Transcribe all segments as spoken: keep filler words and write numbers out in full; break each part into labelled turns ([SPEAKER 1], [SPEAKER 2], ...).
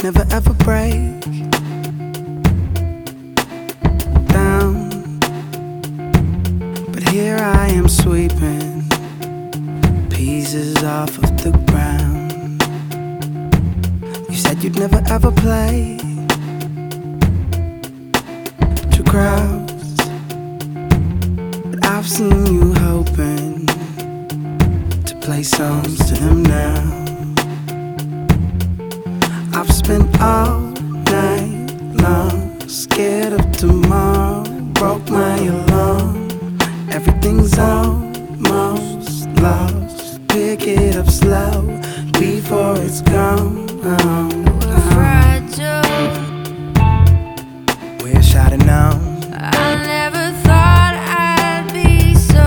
[SPEAKER 1] you'd never ever break down, but here I am sweeping pieces off of the ground. You said you'd never ever play to crowds, but I've seen you hoping to play songs to them now. I've spent all night long scared of tomorrow, broke my alarm. Everything's almost lost. Pick it up slow before it's gone.
[SPEAKER 2] We're fragile.
[SPEAKER 1] Wish I'd have known.
[SPEAKER 2] I never thought I'd be so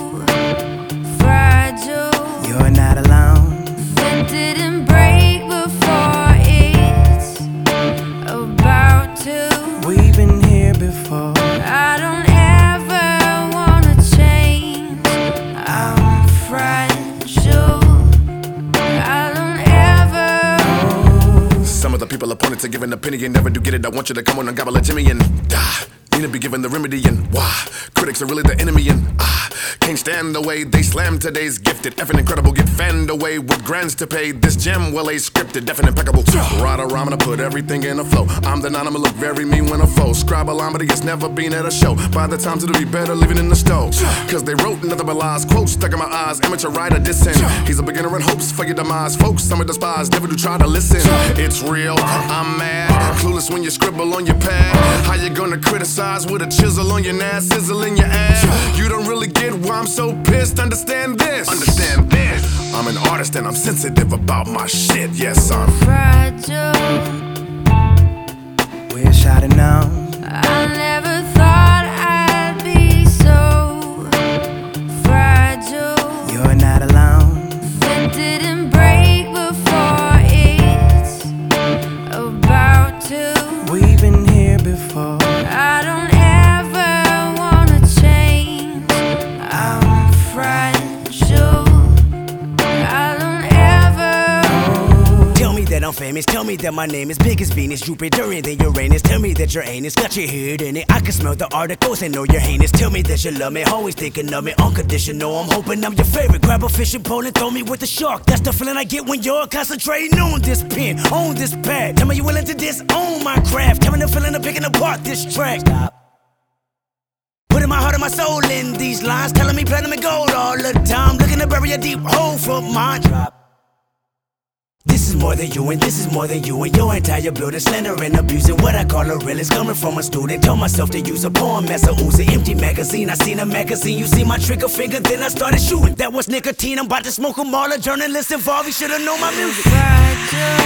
[SPEAKER 2] fragile.
[SPEAKER 1] You're not alone.
[SPEAKER 2] It didn't break before it's about to.
[SPEAKER 1] We've been here before.
[SPEAKER 2] I don't ever wanna change. I'm fragile. I don't ever.
[SPEAKER 3] Some of the people appointed to give an opinion never do get it. I want you to come on and gobble a Jimmy and die. Need to be given the remedy and why critics are really the enemy and ah can't stand the way they slam today's gifted. Effing incredible, get fanned away with grants to pay. This gem well a scripted, definite impeccable. Right around, I'm gonna put everything in a flow. I'm the nine, I'ma look very mean when I foe. Scribe-a-lomedy has never been at a show. By the times it'll be better living in the stove. Cause they wrote nothing but lies, quotes stuck in my eyes. Amateur writer dissing. He's a beginner in hopes for your demise. Folks, some are despised, never do try to listen. It's real, I'm mad. Clueless when you scribble on your pad. How you gonna criticize with a chisel on your ass, sizzle in your ass? You don't really get why I'm so pissed. Understand this. Understand this. I'm an artist and I'm sensitive about my shit. Yes, I'm
[SPEAKER 2] fragile.
[SPEAKER 1] Wish I'd have known.
[SPEAKER 2] I never thought I'd be so fragile.
[SPEAKER 1] You're not alone.
[SPEAKER 2] It didn't break before it's about to.
[SPEAKER 1] We've been here before.
[SPEAKER 2] I don't ever wanna change. I'm fragile. I don't ever.
[SPEAKER 4] Tell me that I'm famous, tell me that my name is big as Venus, Jupiter, and then Uranus. Tell me that your anus got your head in it. I can smell the articles and know you're heinous. Tell me that you love me, always thinking of me, unconditional. I'm hoping I'm your favorite. Grab a fishing pole and throw me with the shark. That's the feeling I get when you're concentrating on this pen, on this pad. Tell me you willing to disown my craft. Tell me the feeling of picking apart this track. Stop. Putting my heart and my soul in these lines, telling me platinum and gold all the time. Looking to bury a deep hole for mine. Drop. This is more than you and this is more than you and your entire building. Slander and abusing what I call a realist. Coming from a student, told myself to use a poem as a Uzi. Empty magazine, I seen a magazine. You see my trigger finger, then I started shooting. That was nicotine, I'm about to smoke them all. A journalist involved, you should've known my music.
[SPEAKER 2] Fragile.